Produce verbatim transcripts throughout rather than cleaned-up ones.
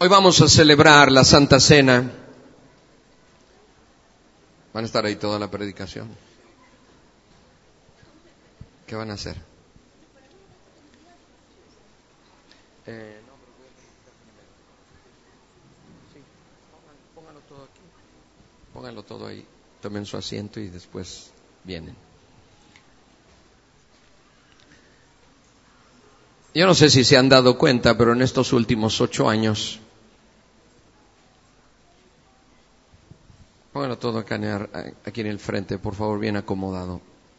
Hoy vamos a celebrar la Santa Cena. ¿Van a estar ahí toda la predicación? ¿Qué van a hacer? Eh, no, pero voy a predicar primero. Sí, pónganlo, pónganlo todo aquí. Pónganlo todo ahí. Tomen su asiento y después vienen. Yo no sé si se han dado cuenta, pero en estos últimos ocho años, pónganlo todo acá, aquí en el frente, por favor, bien acomodado.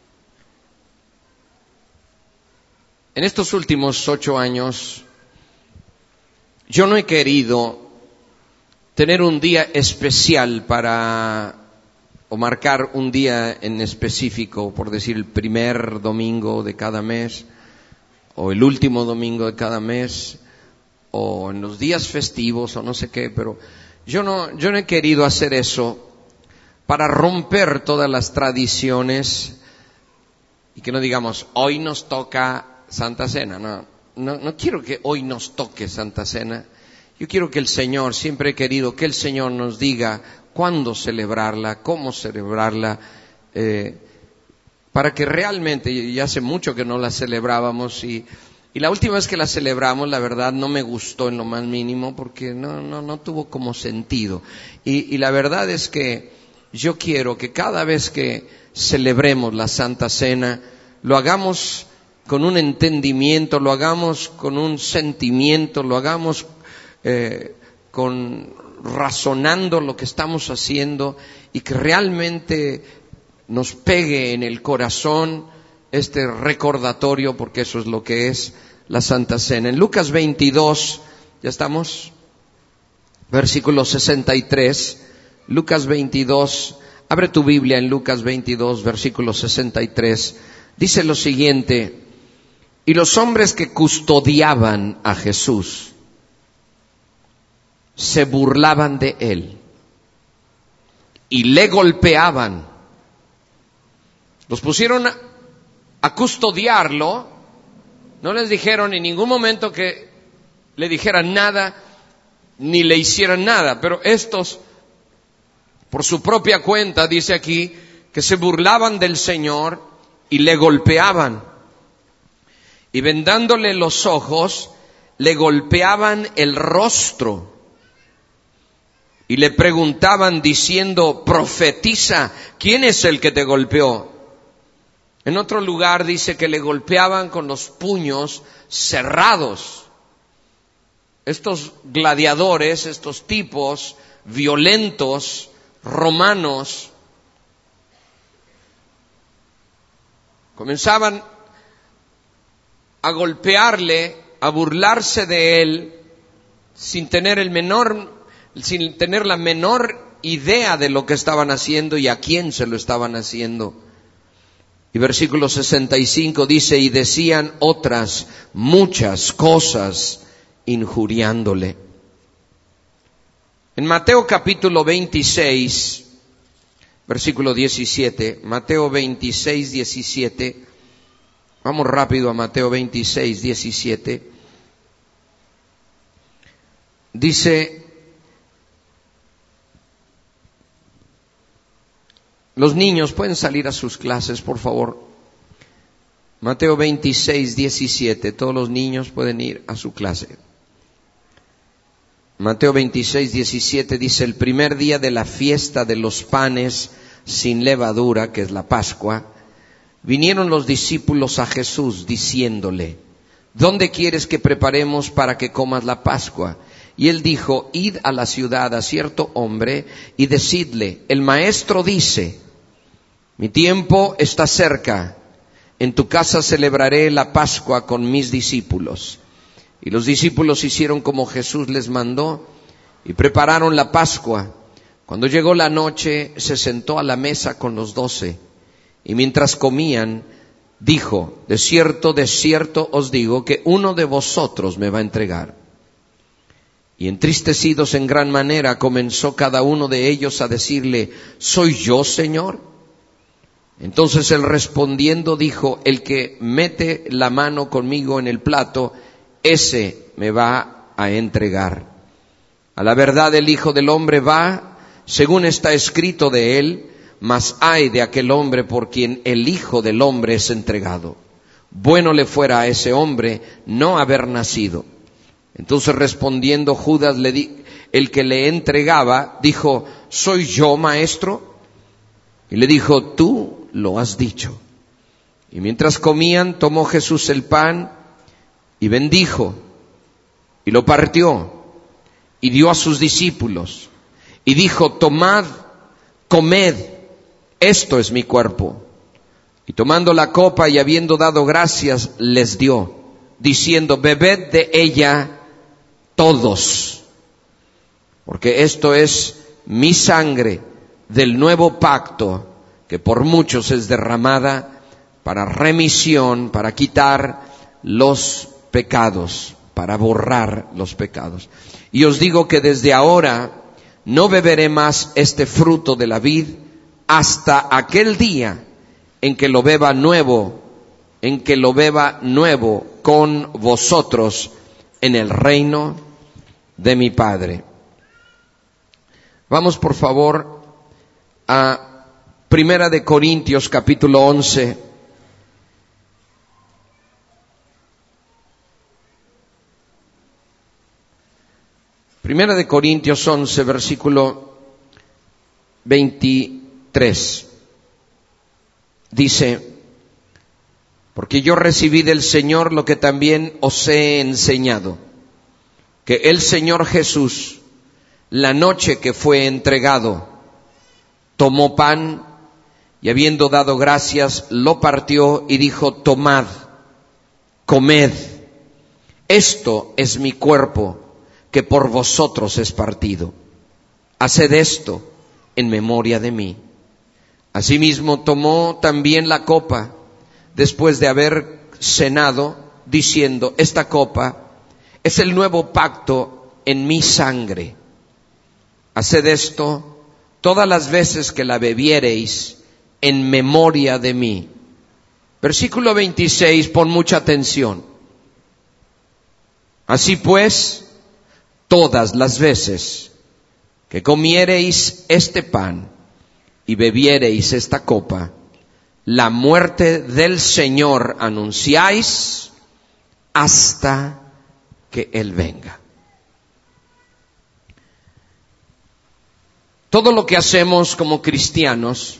En estos últimos ocho años, yo no he querido tener un día especial para, o marcar un día en específico, por decir el primer domingo de cada mes, o el último domingo de cada mes, o en los días festivos, o no sé qué, pero yo no, yo no he querido hacer eso para romper todas las tradiciones y que no digamos, hoy nos toca Santa Cena. No, no, no quiero que hoy nos toque Santa Cena. Yo quiero que el Señor, siempre he querido que el Señor nos diga cuándo celebrarla, cómo celebrarla, eh, para que realmente, y hace mucho que no la celebrábamos, y, y la última vez que la celebramos, la verdad, no me gustó en lo más mínimo, porque no, no, no tuvo como sentido. Y, y la verdad es que yo quiero que cada vez que celebremos la Santa Cena, lo hagamos con un entendimiento, lo hagamos con un sentimiento, lo hagamos eh, con razonando lo que estamos haciendo y que realmente nos pegue en el corazón este recordatorio, porque eso es lo que es la Santa Cena. En Lucas veintidós, ¿ya estamos? Versículo sesenta y tres. Lucas veintidós, abre tu Biblia en Lucas veintidós, versículo sesenta y tres, dice lo siguiente: y los hombres que custodiaban a Jesús se burlaban de él y le golpeaban. Los pusieron a, a custodiarlo, no les dijeron en ningún momento que le dijeran nada, ni le hicieran nada, pero estos, por su propia cuenta, dice aquí, que se burlaban del Señor y le golpeaban. Y vendándole los ojos, le golpeaban el rostro. Y le preguntaban diciendo, profetiza, ¿quién es el que te golpeó? En otro lugar dice que le golpeaban con los puños cerrados. Estos gladiadores, estos tipos violentos, romanos, comenzaban a golpearle, a burlarse de él, sin tener el menor, sin tener la menor idea de lo que estaban haciendo y a quién se lo estaban haciendo. Y versículo sesenta y cinco dice, y decían otras muchas cosas injuriándole. En Mateo capítulo veintiséis, versículo diecisiete, Mateo veintiséis, diecisiete, vamos rápido a Mateo veintiséis, diecisiete, dice, los niños pueden salir a sus clases, por favor. Mateo veintiséis, diecisiete, todos los niños pueden ir a su clase. Mateo veintiséis, diecisiete dice, el primer día de la fiesta de los panes sin levadura, que es la Pascua, vinieron los discípulos a Jesús diciéndole, ¿dónde quieres que preparemos para que comas la Pascua? Y él dijo, id a la ciudad a cierto hombre y decidle, el maestro dice, mi tiempo está cerca, en tu casa celebraré la Pascua con mis discípulos. Y los discípulos hicieron como Jesús les mandó y prepararon la Pascua. Cuando llegó la noche, se sentó a la mesa con los doce. Y mientras comían, dijo, de cierto, de cierto os digo que uno de vosotros me va a entregar. Y entristecidos en gran manera, comenzó cada uno de ellos a decirle, ¿soy yo, Señor? Entonces él respondiendo dijo, el que mete la mano conmigo en el plato, ese me va a entregar. A la verdad el Hijo del Hombre va, según está escrito de él, mas ay de aquel hombre por quien el Hijo del Hombre es entregado. Bueno le fuera a ese hombre no haber nacido. Entonces respondiendo Judas, le di, el que le entregaba, dijo, ¿soy yo, maestro? Y le dijo, tú lo has dicho. Y mientras comían, tomó Jesús el pan y bendijo, y lo partió, y dio a sus discípulos, y dijo, tomad, comed, esto es mi cuerpo. Y tomando la copa y habiendo dado gracias, les dio, diciendo, bebed de ella todos, porque esto es mi sangre del nuevo pacto, que por muchos es derramada para remisión, para quitar los pecados, para borrar los pecados. Y os digo que desde ahora no beberé más este fruto de la vid hasta aquel día en que lo beba nuevo, en que lo beba nuevo con vosotros en el reino de mi Padre. Vamos por favor a Primera de Corintios capítulo once. Primera de Corintios once, versículo veintitrés. Dice, porque yo recibí del Señor lo que también os he enseñado, que el Señor Jesús, la noche que fue entregado, tomó pan y habiendo dado gracias, lo partió y dijo, tomad, comed, esto es mi cuerpo, que por vosotros es partido. Haced esto en memoria de mí. Asimismo tomó también la copa, después de haber cenado, diciendo, esta copa es el nuevo pacto en mi sangre. Haced esto todas las veces que la bebiereis en memoria de mí. Versículo veintiséis, pon mucha atención. Así pues, todas las veces que comiereis este pan y bebiereis esta copa, la muerte del Señor anunciáis hasta que Él venga. Todo lo que hacemos como cristianos,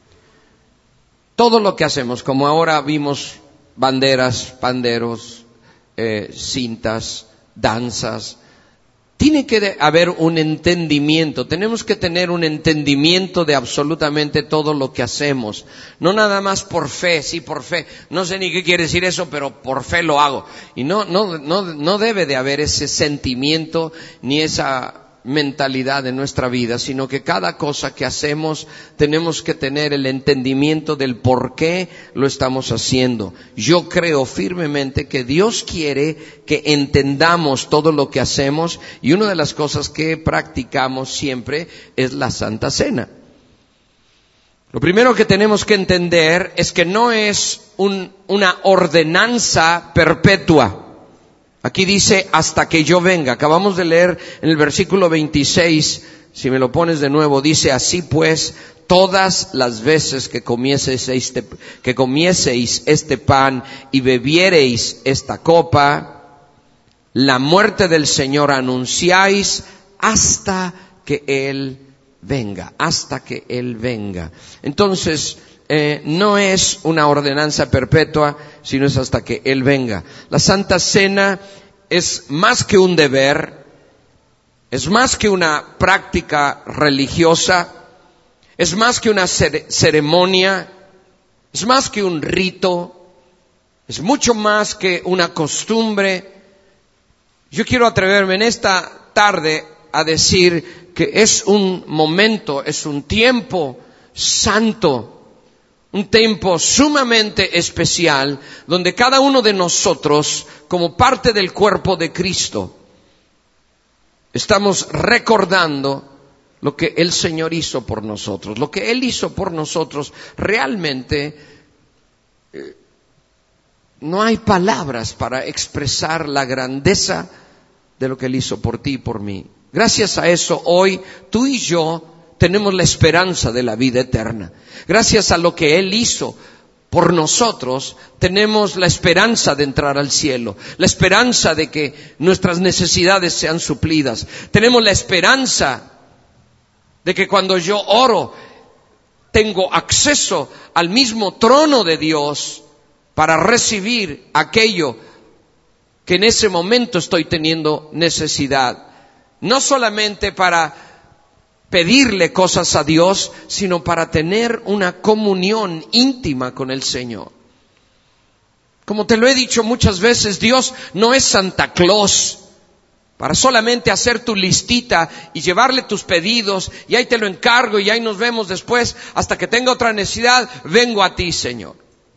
todo lo que hacemos, como ahora vimos banderas, panderos, eh, cintas, danzas, tiene que haber un entendimiento, tenemos que tener un entendimiento de absolutamente todo lo que hacemos. No nada más por fe, sí por fe, no sé ni qué quiere decir eso, pero por fe lo hago. Y no, no, no, no debe de haber ese sentimiento ni esa mentalidad en nuestra vida, sino que cada cosa que hacemos tenemos que tener el entendimiento del por qué lo estamos haciendo. Yo creo firmemente que Dios quiere que entendamos todo lo que hacemos, y una de las cosas que practicamos siempre es la Santa Cena. Lo primero que tenemos que entender es que no es un, una ordenanza perpetua. Aquí dice, hasta que yo venga. Acabamos de leer en el versículo veintiséis, si me lo pones de nuevo, dice, así pues, todas las veces que comieseis este, que comieseis este pan y bebiereis esta copa, la muerte del Señor anunciáis hasta que Él venga, hasta que Él venga. Entonces, Eh, no es una ordenanza perpetua, sino es hasta que Él venga. La Santa Cena es más que un deber, es más que una práctica religiosa, es más que una cere- ceremonia, es más que un rito, es mucho más que una costumbre. Yo quiero atreverme en esta tarde a decir que es un momento, es un tiempo santo, un tiempo sumamente especial, donde cada uno de nosotros, como parte del cuerpo de Cristo, estamos recordando lo que el Señor hizo por nosotros. Lo que Él hizo por nosotros, realmente eh, no hay palabras para expresar la grandeza de lo que Él hizo por ti y por mí. Gracias a eso, hoy tú y yo tenemos la esperanza de la vida eterna. Gracias a lo que Él hizo por nosotros, tenemos la esperanza de entrar al cielo, la esperanza de que nuestras necesidades sean suplidas. Tenemos la esperanza de que cuando yo oro, tengo acceso al mismo trono de Dios para recibir aquello que en ese momento estoy teniendo necesidad. No solamente para pedirle cosas a Dios, sino para tener una comunión íntima con el Señor. Como te lo he dicho muchas veces, Dios no es Santa Claus para solamente hacer tu listita y llevarle tus pedidos y ahí te lo encargo y ahí nos vemos después, hasta que tenga otra necesidad, vengo a ti, Señor.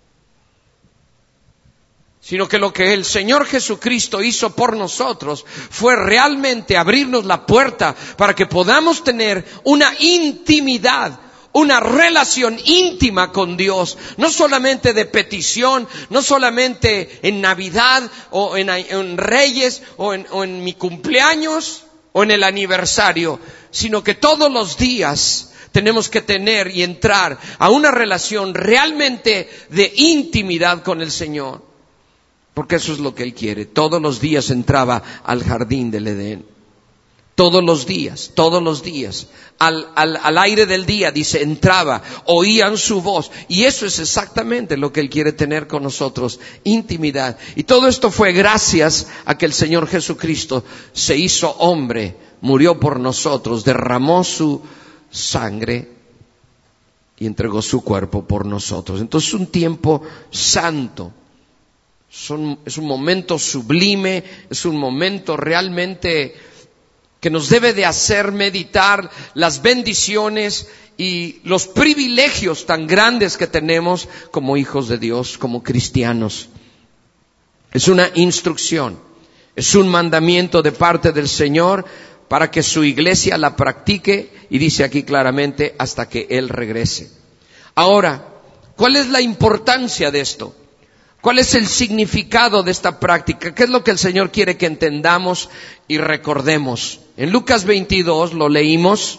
Sino que lo que el Señor Jesucristo hizo por nosotros fue realmente abrirnos la puerta para que podamos tener una intimidad, una relación íntima con Dios, no solamente de petición, no solamente en Navidad o en, en Reyes o en, o en mi cumpleaños o en el aniversario, sino que todos los días tenemos que tener y entrar a una relación realmente de intimidad con el Señor. Porque eso es lo que Él quiere. Todos los días entraba al jardín del Edén. Todos los días, todos los días. Al, al, al aire del día, dice, entraba, oían su voz. Y eso es exactamente lo que Él quiere tener con nosotros, intimidad. Y todo esto fue gracias a que el Señor Jesucristo se hizo hombre, murió por nosotros, derramó su sangre y entregó su cuerpo por nosotros. Entonces, un tiempo santo. Son, es un momento sublime, es un momento realmente que nos debe de hacer meditar las bendiciones y los privilegios tan grandes que tenemos como hijos de Dios, como cristianos. Es una instrucción, es un mandamiento de parte del Señor para que su iglesia la practique, y dice aquí claramente, hasta que Él regrese. Ahora, ¿cuál es la importancia de esto? ¿Cuál es el significado de esta práctica? ¿Qué es lo que el Señor quiere que entendamos y recordemos? En Lucas veintidós lo leímos.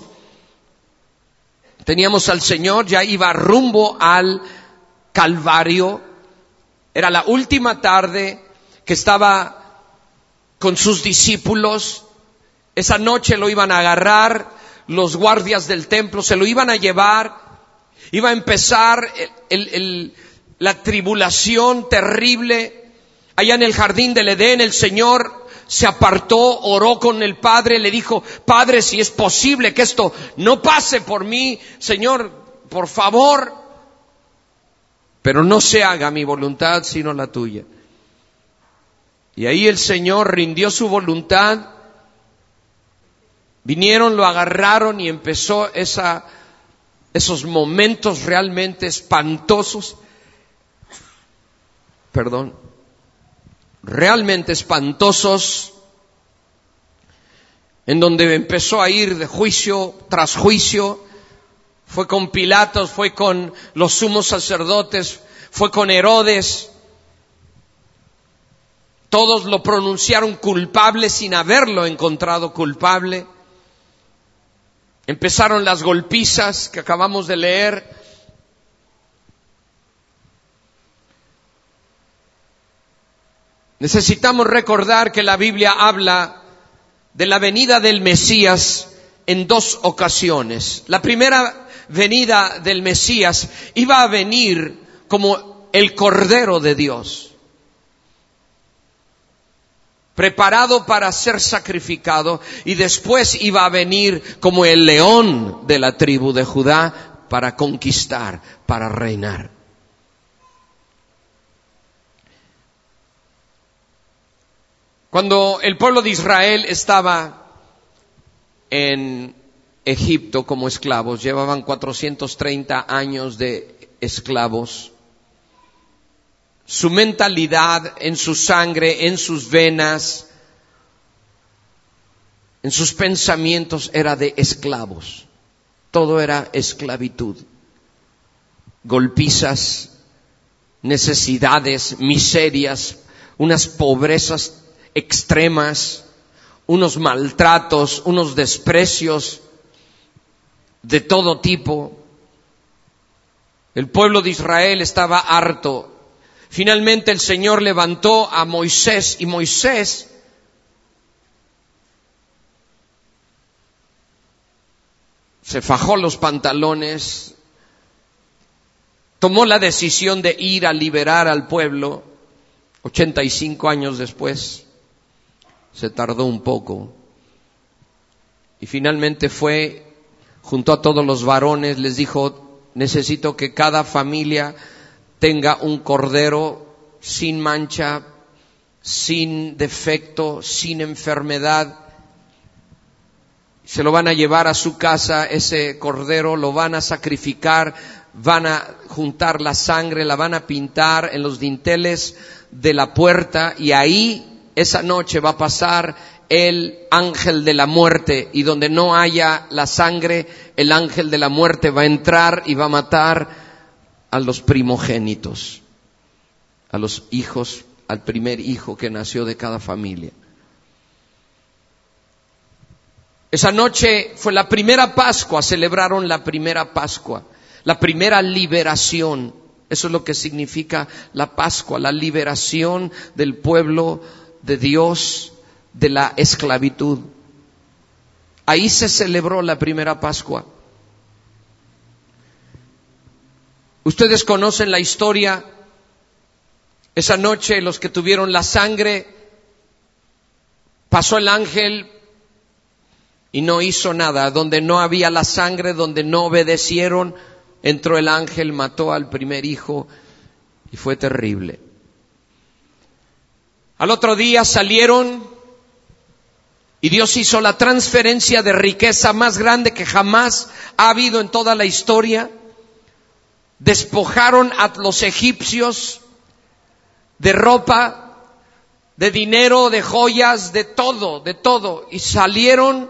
Teníamos al Señor, ya iba rumbo al Calvario. Era la última tarde que estaba con sus discípulos. Esa noche lo iban a agarrar los guardias del templo, se lo iban a llevar. Iba a empezar el... el, el la tribulación terrible. Allá en el jardín del Edén, el Señor se apartó, oró con el Padre, le dijo, Padre, si es posible que esto no pase por mí, Señor, por favor, pero no se haga mi voluntad sino la tuya. Y ahí el Señor rindió su voluntad. Vinieron, lo agarraron y empezó esa, esos momentos realmente espantosos. Perdón, realmente espantosos, en donde empezó a ir de juicio tras juicio. Fue con Pilatos, fue con los sumos sacerdotes, fue con Herodes. Todos lo pronunciaron culpable sin haberlo encontrado culpable. Empezaron las golpizas que acabamos de leer. Necesitamos recordar que la Biblia habla de la venida del Mesías en dos ocasiones. La primera venida del Mesías iba a venir como el Cordero de Dios, preparado para ser sacrificado, y después iba a venir como el león de la tribu de Judá para conquistar, para reinar. Cuando el pueblo de Israel estaba en Egipto como esclavos, llevaban cuatrocientos treinta años de esclavos, su mentalidad, en su sangre, en sus venas, en sus pensamientos era de esclavos. Todo era esclavitud, golpizas, necesidades, miserias, unas pobrezas extremas, unos maltratos, unos desprecios de todo tipo. El pueblo de Israel estaba harto. Finalmente el Señor levantó a Moisés y Moisés se fajó los pantalones, tomó la decisión de ir a liberar al pueblo. ochenta y cinco años después, se tardó un poco, y finalmente fue, juntó a todos los varones, les dijo: necesito que cada familia tenga un cordero sin mancha, sin defecto, sin enfermedad. Se lo van a llevar a su casa, ese cordero lo van a sacrificar, van a juntar la sangre, la van a pintar en los dinteles de la puerta, y ahí esa noche va a pasar el ángel de la muerte, y donde no haya la sangre, el ángel de la muerte va a entrar y va a matar a los primogénitos, a los hijos, al primer hijo que nació de cada familia. Esa noche fue la primera Pascua, celebraron la primera Pascua, la primera liberación. Eso es lo que significa la Pascua, la liberación del pueblo de Dios de la esclavitud. Ahí se celebró la primera Pascua. Ustedes conocen la historia. Esa noche los que tuvieron la sangre, pasó el ángel y no hizo nada. Donde no había la sangre, donde no obedecieron, entró el ángel, mató al primer hijo y fue terrible. Al otro día salieron y Dios hizo la transferencia de riqueza más grande que jamás ha habido en toda la historia. Despojaron a los egipcios de ropa, de dinero, de joyas, de todo, de todo, y salieron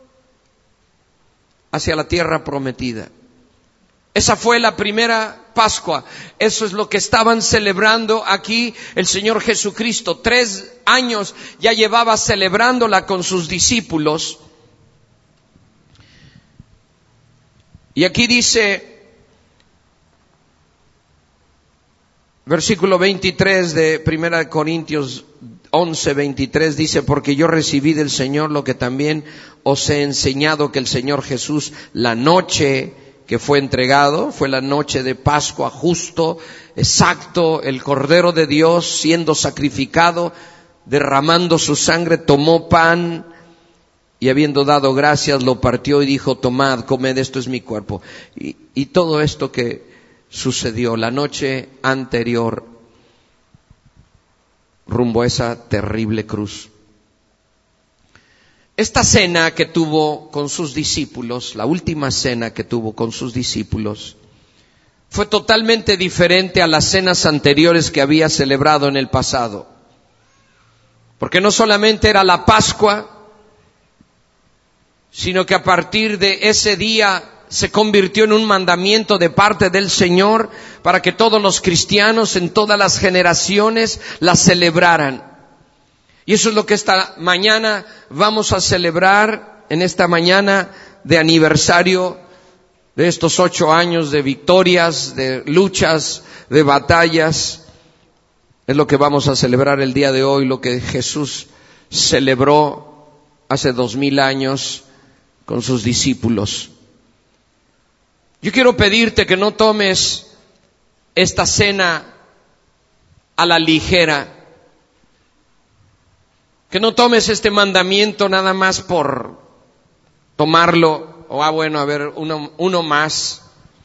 hacia la tierra prometida. Esa fue la primera Pascua. Eso es lo que estaban celebrando aquí el Señor Jesucristo. Tres años ya llevaba celebrándola con sus discípulos. Y aquí dice, versículo veintitrés de Primera de Corintios once, veintitrés, dice: porque yo recibí del Señor lo que también os he enseñado, que el Señor Jesús, la noche que fue entregado, fue la noche de Pascua, justo, exacto, el Cordero de Dios siendo sacrificado, derramando su sangre, tomó pan y habiendo dado gracias lo partió y dijo: tomad, comed, esto es mi cuerpo. Y, y todo esto que sucedió la noche anterior rumbo a esa terrible cruz. Esta cena que tuvo con sus discípulos, la última cena que tuvo con sus discípulos, fue totalmente diferente a las cenas anteriores que había celebrado en el pasado. Porque no solamente era la Pascua, sino que a partir de ese día se convirtió en un mandamiento de parte del Señor para que todos los cristianos en todas las generaciones la celebraran. Y eso es lo que esta mañana vamos a celebrar, en esta mañana de aniversario de estos ocho años de victorias, de luchas, de batallas. Es lo que vamos a celebrar el día de hoy, lo que Jesús celebró hace dos mil años con sus discípulos. Yo quiero pedirte que no tomes esta cena a la ligera, que no tomes este mandamiento nada más por tomarlo, o ah bueno, a ver, uno, uno más,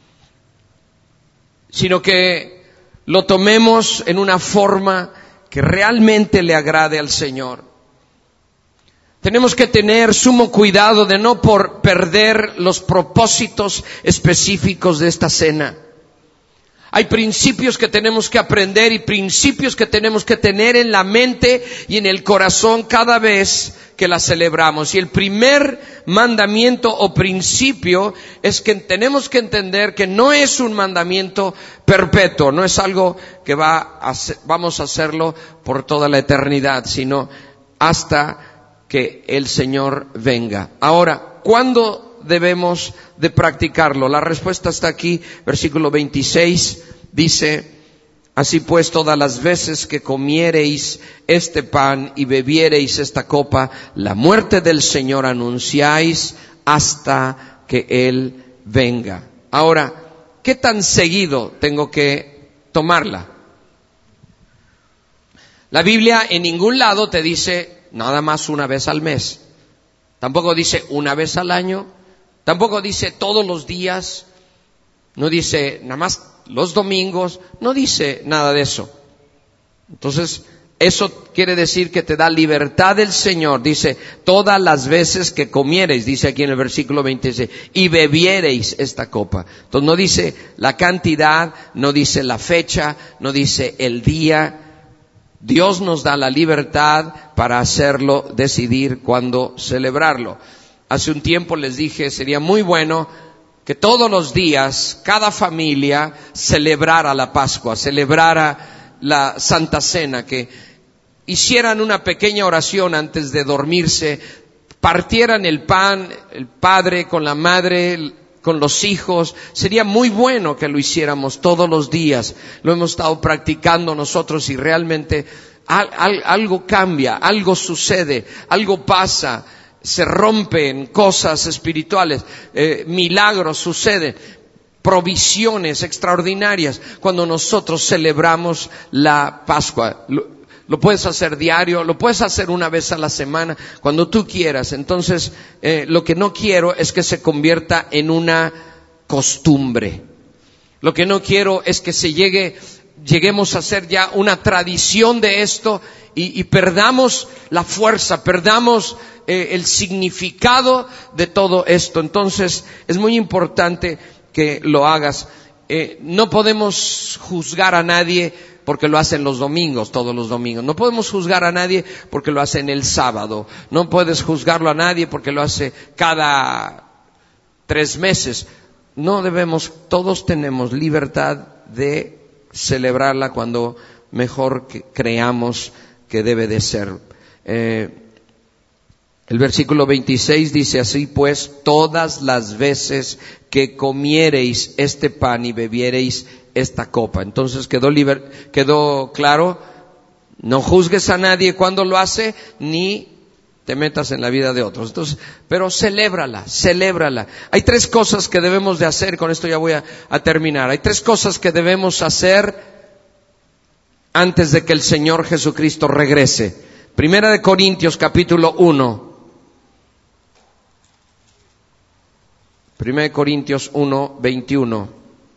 sino que lo tomemos en una forma que realmente le agrade al Señor. Tenemos que tener sumo cuidado de no por perder los propósitos específicos de esta cena. Hay principios que tenemos que aprender y principios que tenemos que tener en la mente y en el corazón cada vez que la celebramos. Y el primer mandamiento o principio es que tenemos que entender que no es un mandamiento perpetuo, no es algo que va a hacer, vamos a hacerlo por toda la eternidad, sino hasta que el Señor venga. Ahora, ¿cuándo debemos de practicarlo? La respuesta está aquí, versículo veintiséis, dice: así pues, todas las veces que comiereis este pan y bebiereis esta copa, la muerte del Señor anunciáis hasta que Él venga. Ahora, ¿qué tan seguido tengo que tomarla? La Biblia en ningún lado te dice nada más una vez al mes. Tampoco dice una vez al año. Tampoco dice todos los días. No dice nada más los domingos. No dice nada de eso. Entonces, eso quiere decir que te da libertad del Señor. Dice, todas las veces que comiereis, dice aquí en el versículo veintiséis, y bebiereis esta copa. Entonces no dice la cantidad, no dice la fecha, no dice el día. Dios nos da la libertad para hacerlo, decidir cuándo celebrarlo. Hace un tiempo les dije, sería muy bueno que todos los días, cada familia celebrara la Pascua, celebrara la Santa Cena, que hicieran una pequeña oración antes de dormirse, partieran el pan, el padre con la madre, con los hijos. Sería muy bueno que lo hiciéramos todos los días. Lo hemos estado practicando nosotros y realmente al, al, algo cambia, algo sucede, algo pasa, se rompen cosas espirituales, eh, milagros suceden, provisiones extraordinarias cuando nosotros celebramos la Pascua. Lo, Lo puedes hacer diario, lo puedes hacer una vez a la semana, cuando tú quieras. Entonces, eh, lo que no quiero es que se convierta en una costumbre. Lo que no quiero es que se llegue, lleguemos a hacer ya una tradición de esto y, y perdamos la fuerza, perdamos eh, el significado de todo esto. Entonces, es muy importante que lo hagas. Eh, no podemos juzgar a nadie porque lo hacen los domingos, todos los domingos. No podemos juzgar a nadie porque lo hacen el sábado. No puedes juzgarlo a nadie porque lo hace cada tres meses. No debemos, todos tenemos libertad de celebrarla cuando mejor que creamos que debe de ser. Eh, el versículo veintiséis dice, así pues, todas las veces que comiereis este pan y bebiereis esta copa. Entonces quedó liber, quedó claro, no juzgues a nadie cuando lo hace, ni te metas en la vida de otros. Entonces, pero celébrala, celébrala. Hay tres cosas que debemos de hacer, con esto ya voy a, a terminar. Hay tres cosas que debemos hacer antes de que el Señor Jesucristo regrese. Primera de Corintios capítulo uno. Primera de Corintios uno, veintiuno.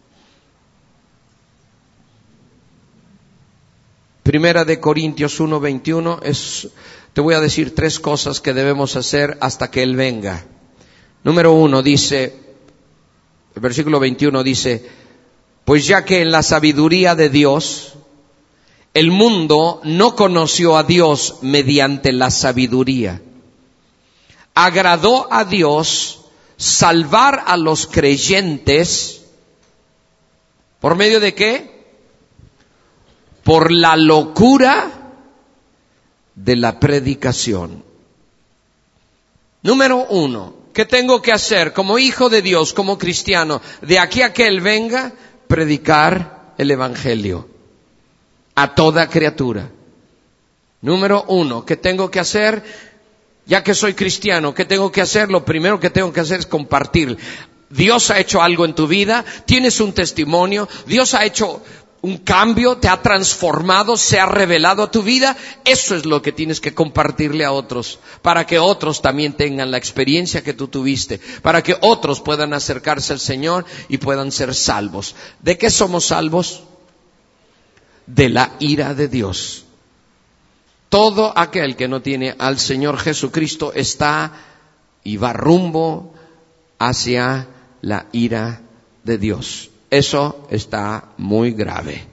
Primera de Corintios uno, veintiuno es, te voy a decir tres cosas que debemos hacer hasta que Él venga. Número uno dice, el versículo veintiuno dice, pues ya que en la sabiduría de Dios, el mundo no conoció a Dios mediante la sabiduría. Agradó a Dios salvar a los creyentes, ¿por medio de qué? Por la locura de la predicación. Número uno, ¿qué tengo que hacer como hijo de Dios, como cristiano? De aquí a que Él venga, predicar el Evangelio a toda criatura. Número uno, ¿qué tengo que hacer? Ya que soy cristiano, ¿qué tengo que hacer? Lo primero que tengo que hacer es compartir. Dios ha hecho algo en tu vida, tienes un testimonio, Dios ha hecho un cambio, te ha transformado, se ha revelado a tu vida. Eso es lo que tienes que compartirle a otros, para que otros también tengan la experiencia que tú tuviste, para que otros puedan acercarse al Señor y puedan ser salvos. ¿De qué somos salvos? De la ira de Dios. Todo aquel que no tiene al Señor Jesucristo está y va rumbo hacia la ira de Dios. Eso está muy grave.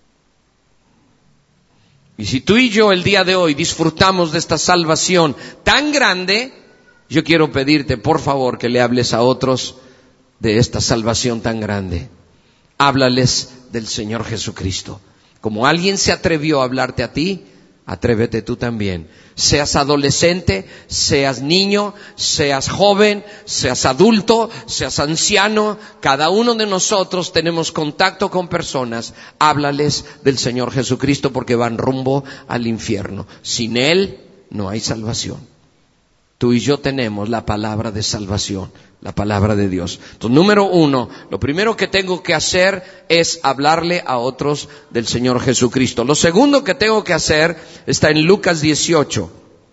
Y si tú y yo el día de hoy disfrutamos de esta salvación tan grande, yo quiero pedirte, por favor, que le hables a otros de esta salvación tan grande. Háblales del Señor Jesucristo. Como alguien se atrevió a hablarte a ti, atrévete tú también. Seas adolescente, seas niño, seas joven, seas adulto, seas anciano, cada uno de nosotros tenemos contacto con personas. Háblales del Señor Jesucristo porque van rumbo al infierno. Sin Él no hay salvación. Tú y yo tenemos la palabra de salvación, la palabra de Dios. Entonces, número uno, lo primero que tengo que hacer es hablarle a otros del Señor Jesucristo. Lo segundo que tengo que hacer está en Lucas dieciocho,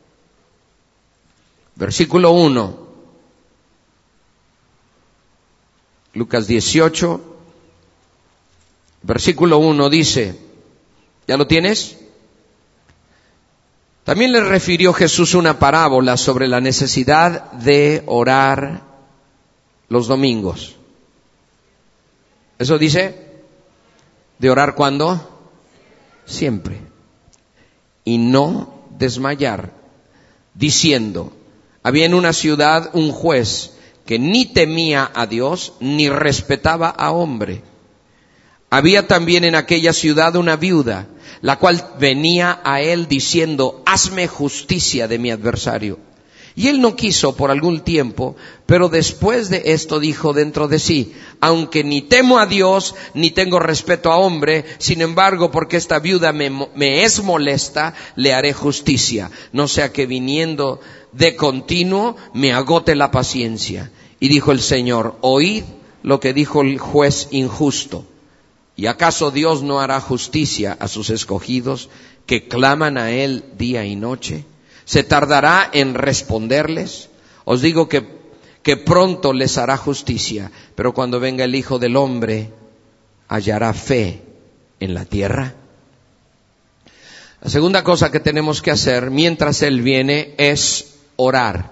versículo uno. Lucas dieciocho, versículo uno dice, ¿ya lo tienes? También le refirió Jesús una parábola sobre la necesidad de orar los domingos. ¿Eso dice? ¿De orar cuándo? Siempre. Y no desmayar, diciendo, había en una ciudad un juez que ni temía a Dios ni respetaba a hombre. Había también en aquella ciudad una viuda, la cual venía a él diciendo, hazme justicia de mi adversario. Y él no quiso por algún tiempo, pero después de esto dijo dentro de sí, aunque ni temo a Dios, ni tengo respeto a hombre, sin embargo, porque esta viuda me, me es molesta, le haré justicia, no sea que viniendo de continuo me agote la paciencia. Y dijo el Señor, oíd lo que dijo el juez injusto. ¿Y acaso Dios no hará justicia a sus escogidos que claman a Él día y noche? ¿Se tardará en responderles? Os digo que, que pronto les hará justicia, pero cuando venga el Hijo del Hombre, ¿hallará fe en la tierra? La segunda cosa que tenemos que hacer mientras Él viene es orar.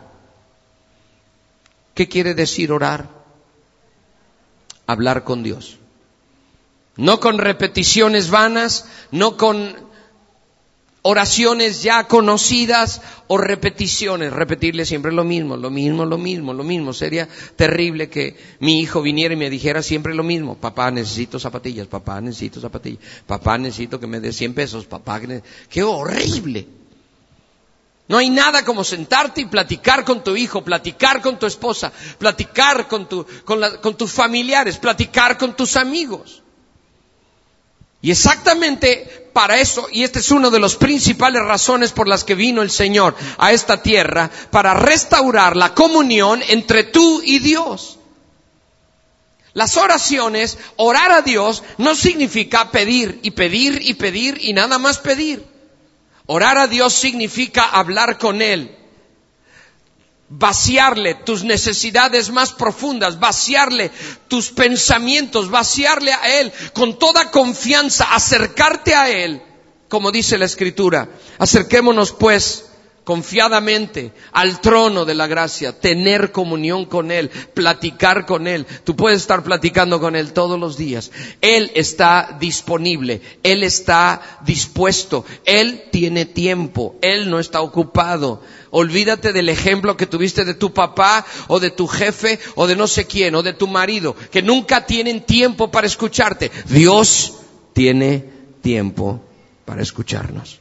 ¿Qué quiere decir orar? Hablar con Dios. No con repeticiones vanas, no con oraciones ya conocidas o repeticiones, repetirle siempre lo mismo, lo mismo, lo mismo, lo mismo. Sería terrible que mi hijo viniera y me dijera siempre lo mismo. Papá, necesito zapatillas, papá, necesito zapatillas, papá, necesito que me dé cien pesos, papá. ¡Qué horrible! No hay nada como sentarte y platicar con tu hijo, platicar con tu esposa, platicar con, tu, con, la, con tus familiares, platicar con tus amigos. Y exactamente para eso, y esta es una de las principales razones por las que vino el Señor a esta tierra, para restaurar la comunión entre tú y Dios. Las oraciones, orar a Dios, no significa pedir y pedir y pedir y nada más pedir. Orar a Dios significa hablar con Él. Vaciarle tus necesidades más profundas, vaciarle tus pensamientos, vaciarle a Él con toda confianza, acercarte a Él, como dice la Escritura. Acerquémonos pues confiadamente al trono de la gracia, tener comunión con Él, platicar con Él. Tú puedes estar platicando con Él todos los días. Él está disponible, Él está dispuesto, Él tiene tiempo, Él no está ocupado. Olvídate del ejemplo que tuviste de tu papá o de tu jefe o de no sé quién o de tu marido, que nunca tienen tiempo para escucharte. Dios tiene tiempo para escucharnos.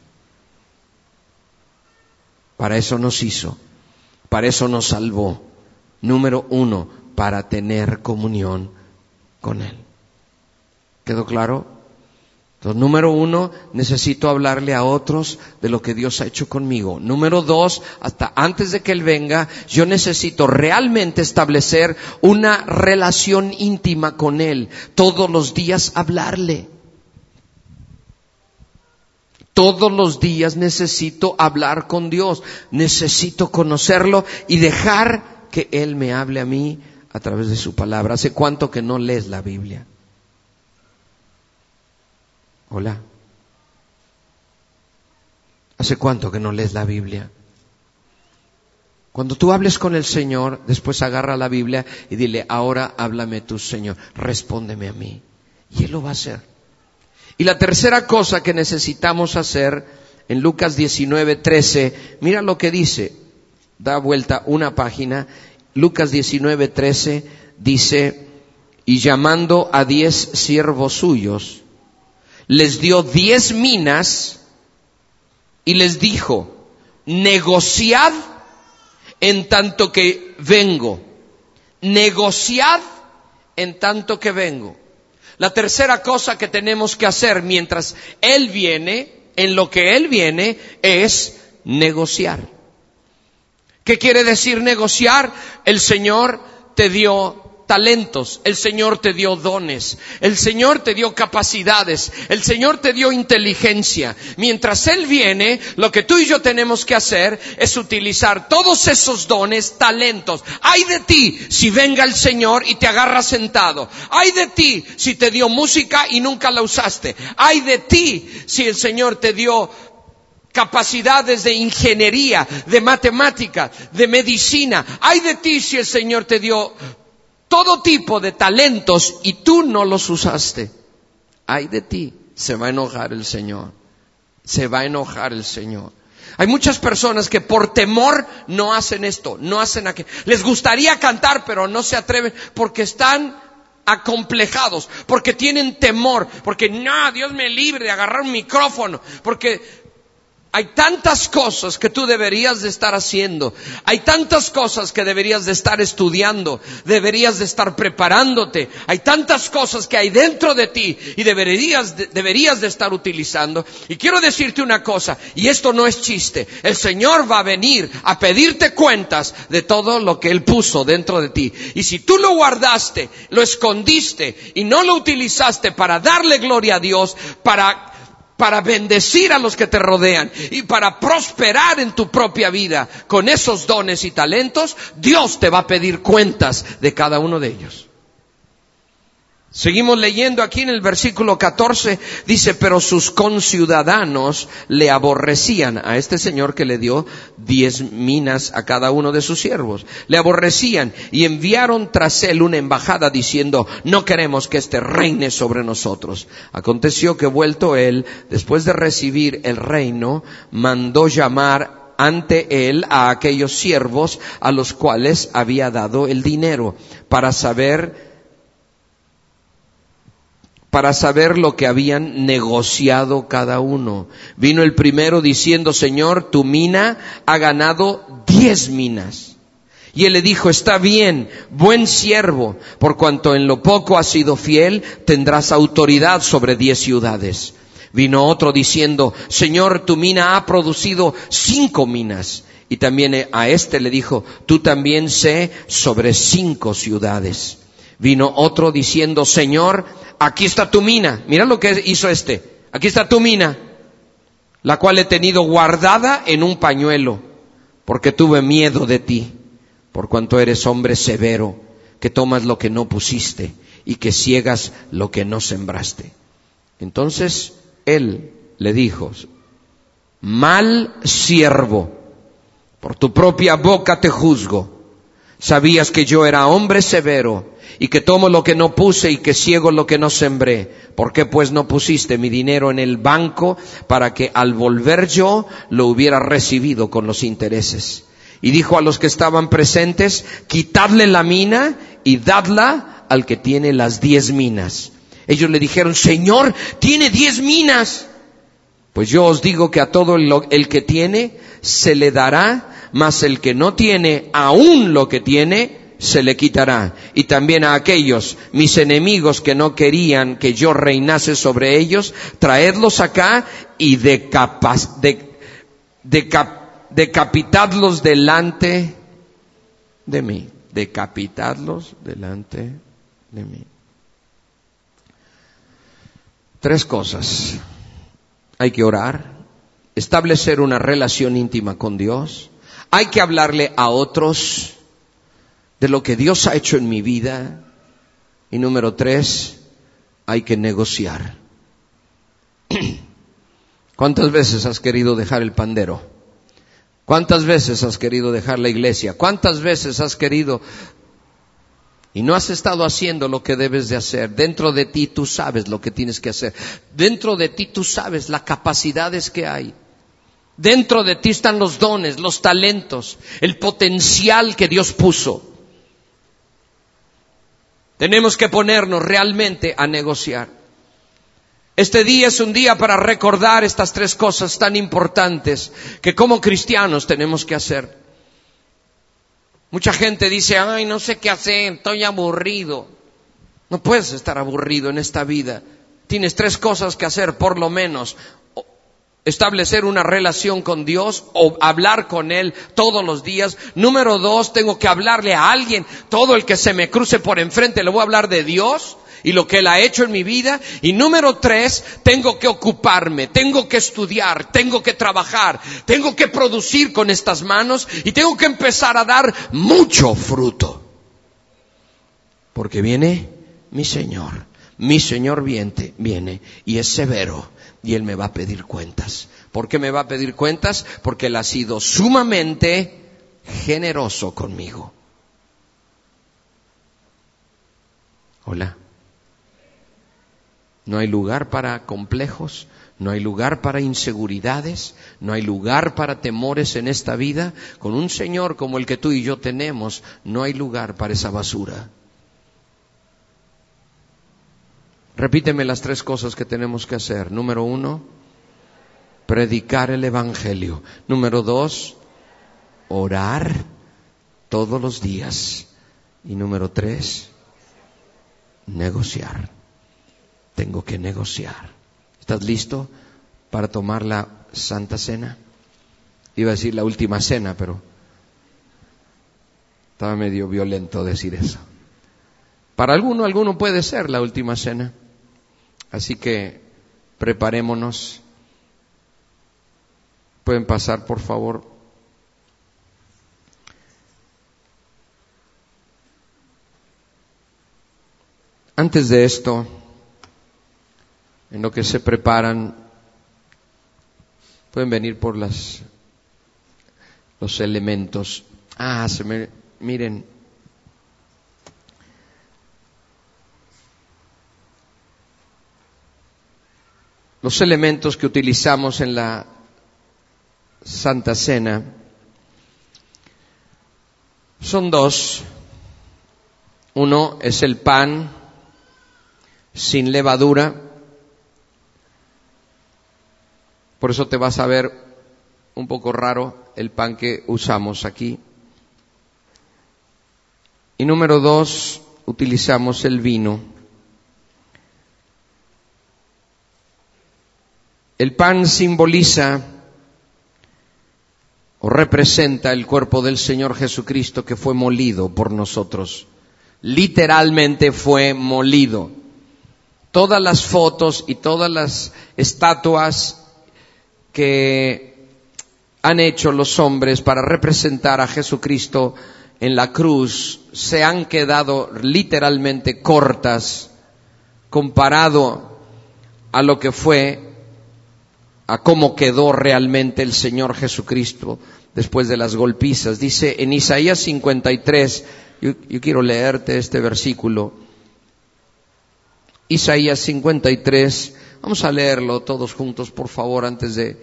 Para eso nos hizo, para eso nos salvó. Número uno, para tener comunión con Él. ¿Quedó claro? Entonces, número uno, necesito hablarle a otros de lo que Dios ha hecho conmigo. Número dos, hasta antes de que Él venga, yo necesito realmente establecer una relación íntima con Él. Todos los días hablarle. Todos los días necesito hablar con Dios, necesito conocerlo y dejar que Él me hable a mí a través de su palabra. ¿Hace cuánto que no lees la Biblia? Hola. ¿Hace cuánto que no lees la Biblia? Cuando tú hables con el Señor, después agarra la Biblia y dile, ahora háblame tú, Señor, respóndeme a mí. Y Él lo va a hacer. Y la tercera cosa que necesitamos hacer en Lucas diecinueve trece, mira lo que dice, da vuelta una página, Lucas diecinueve trece dice, y llamando a diez siervos suyos, les dio diez minas y les dijo: negociad en tanto que vengo. Negociad en tanto que vengo. La tercera cosa que tenemos que hacer mientras Él viene, en lo que Él viene, es negociar. ¿Qué quiere decir negociar? El Señor te dio talentos, el Señor te dio dones, el Señor te dio capacidades, el Señor te dio inteligencia. Mientras Él viene, lo que tú y yo tenemos que hacer es utilizar todos esos dones, talentos. Ay de ti si venga el Señor y te agarra sentado. Ay de ti si te dio música y nunca la usaste. Ay de ti si el Señor te dio capacidades de ingeniería, de matemática, de medicina. Ay de ti si el Señor te dio todo tipo de talentos y tú no los usaste. Ay de ti, se va a enojar el Señor. Se va a enojar el Señor. Hay muchas personas que por temor no hacen esto, no hacen aquello. Les gustaría cantar, pero no se atreven porque están acomplejados, porque tienen temor, porque no, Dios me libre de agarrar un micrófono, porque hay tantas cosas que tú deberías de estar haciendo. Hay tantas cosas que deberías de estar estudiando. Deberías de estar preparándote. Hay tantas cosas que hay dentro de ti y deberías de, deberías de estar utilizando. Y quiero decirte una cosa, y esto no es chiste. El Señor va a venir a pedirte cuentas de todo lo que Él puso dentro de ti. Y si tú lo guardaste, lo escondiste y no lo utilizaste para darle gloria a Dios, para... para bendecir a los que te rodean y para prosperar en tu propia vida con esos dones y talentos, Dios te va a pedir cuentas de cada uno de ellos. Seguimos leyendo aquí en el versículo catorce, dice: pero sus conciudadanos le aborrecían a este señor que le dio diez minas a cada uno de sus siervos. Le aborrecían y enviaron tras él una embajada diciendo: no queremos que éste reine sobre nosotros. Aconteció que vuelto él, después de recibir el reino, mandó llamar ante él a aquellos siervos a los cuales había dado el dinero, para saber para saber lo que habían negociado cada uno. Vino el primero diciendo: Señor, tu mina ha ganado diez minas. Y él le dijo: está bien, buen siervo, por cuanto en lo poco has sido fiel, tendrás autoridad sobre diez ciudades. Vino otro diciendo: Señor, tu mina ha producido cinco minas. Y también a este le dijo: tú también sé sobre cinco ciudades. Vino otro diciendo: Señor, aquí está tu mina. Mira lo que hizo este. Aquí está tu mina, la cual he tenido guardada en un pañuelo, porque tuve miedo de ti, por cuanto eres hombre severo, que tomas lo que no pusiste y que ciegas lo que no sembraste. Entonces él le dijo: mal siervo, por tu propia boca te juzgo. Sabías que yo era hombre severo, y que tomo lo que no puse y que ciego lo que no sembré. ¿Por qué pues no pusiste mi dinero en el banco para que al volver yo lo hubiera recibido con los intereses? Y dijo a los que estaban presentes: quitadle la mina y dadla al que tiene las diez minas. Ellos le dijeron: Señor, tiene diez minas. Pues yo os digo que a todo el, el que tiene se le dará, mas el que no tiene, aún lo que tiene, se le quitará. Y también a aquellos, mis enemigos, que no querían que yo reinase sobre ellos, traedlos acá y decapas, de, decap, decapitadlos delante de mí. Decapitadlos delante de mí. Tres cosas. Hay que orar, establecer una relación íntima con Dios. Hay que hablarle a otros de lo que Dios ha hecho en mi vida. Y número tres, hay que negociar. ¿Cuántas veces has querido dejar el pandero? ¿Cuántas veces has querido dejar la iglesia? ¿Cuántas veces has querido y no has estado haciendo lo que debes de hacer? Dentro de ti tú sabes lo que tienes que hacer. Dentro de ti tú sabes las capacidades que hay. Dentro de ti están los dones, los talentos, el potencial que Dios puso. Tenemos que ponernos realmente a negociar. Este día es un día para recordar estas tres cosas tan importantes que como cristianos tenemos que hacer. Mucha gente dice, ay, no sé qué hacer, estoy aburrido. No puedes estar aburrido en esta vida. Tienes tres cosas que hacer, por lo menos. Establecer una relación con Dios o hablar con Él todos los días. Número dos, tengo que hablarle a alguien. Todo el que se me cruce por enfrente le voy a hablar de Dios y lo que Él ha hecho en mi vida. Y número tres, tengo que ocuparme, tengo que estudiar, tengo que trabajar, tengo que producir con estas manos y tengo que empezar a dar mucho fruto. Porque viene mi Señor, mi Señor viene, viene y es severo y Él me va a pedir cuentas. ¿Por qué me va a pedir cuentas? Porque Él ha sido sumamente generoso conmigo. Hola. No hay lugar para complejos, no hay lugar para inseguridades, no hay lugar para temores en esta vida. Con un Señor como el que tú y yo tenemos, no hay lugar para esa basura. Repíteme las tres cosas que tenemos que hacer. Número uno, predicar el Evangelio. Número dos, orar todos los días. Y número tres, negociar. Tengo que negociar. ¿Estás listo para tomar la Santa Cena? Iba a decir la última cena, pero estaba medio violento decir eso. Para alguno, alguno puede ser la última cena. Así que preparémonos. Pueden pasar, por favor. Antes de esto, en lo que se preparan, pueden venir por las los elementos. Ah, se me, miren. Los elementos que utilizamos en la Santa Cena son dos. Uno es el pan sin levadura. Por eso te vas a ver un poco raro el pan que usamos aquí. Y número dos, utilizamos el vino. El pan simboliza o representa el cuerpo del Señor Jesucristo que fue molido por nosotros. Literalmente fue molido. Todas las fotos y todas las estatuas que han hecho los hombres para representar a Jesucristo en la cruz se han quedado literalmente cortas comparado a lo que fue, a cómo quedó realmente el Señor Jesucristo después de las golpizas. Dice en Isaías cincuenta y tres, yo, yo quiero leerte este versículo. Isaías cincuenta y tres, vamos a leerlo todos juntos, por favor, antes de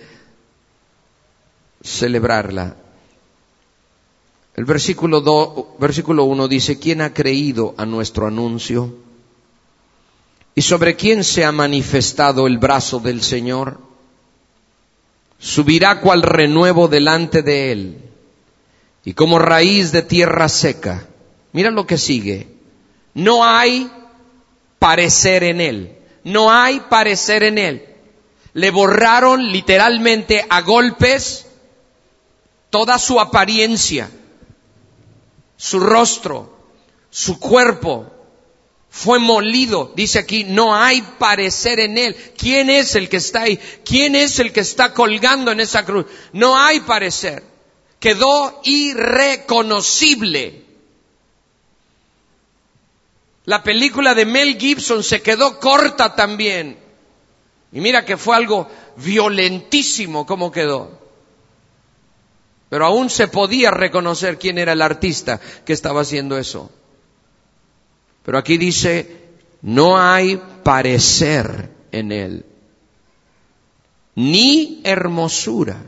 celebrarla. El versículo dos, versículo uno dice, ¿quién ha creído a nuestro anuncio? ¿Y sobre quién se ha manifestado el brazo del Señor? Subirá cual renuevo delante de él, y como raíz de tierra seca. Mira lo que sigue. No hay parecer en él. No hay parecer en él. Le borraron literalmente a golpes toda su apariencia, su rostro, su cuerpo. Fue molido. Dice aquí, no hay parecer en él. ¿Quién es el que está ahí? ¿Quién es el que está colgando en esa cruz? No hay parecer. Quedó irreconocible. La película de Mel Gibson se quedó corta también. Y mira que fue algo violentísimo como quedó. Pero aún se podía reconocer quién era el artista que estaba haciendo eso. Pero aquí dice, no hay parecer en él, ni hermosura.